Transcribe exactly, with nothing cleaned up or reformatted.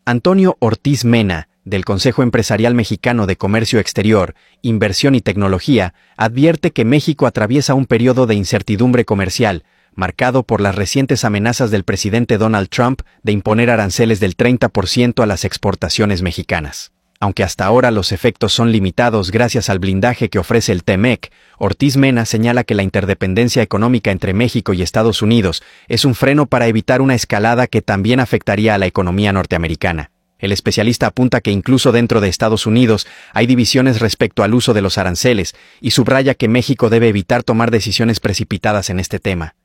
Antonio Ortiz Mena, del Consejo Empresarial Mexicano de Comercio Exterior, Inversión y Tecnología, advierte que México atraviesa un periodo de incertidumbre comercial, marcado por las recientes amenazas del presidente Donald Trump de imponer aranceles del treinta por ciento a las exportaciones mexicanas. Aunque hasta ahora los efectos son limitados gracias al blindaje que ofrece el T M E C, Ortiz Mena señala que la interdependencia económica entre México y Estados Unidos es un freno para evitar una escalada que también afectaría a la economía norteamericana. El especialista apunta que incluso dentro de Estados Unidos hay divisiones respecto al uso de los aranceles y subraya que México debe evitar tomar decisiones precipitadas en este tema.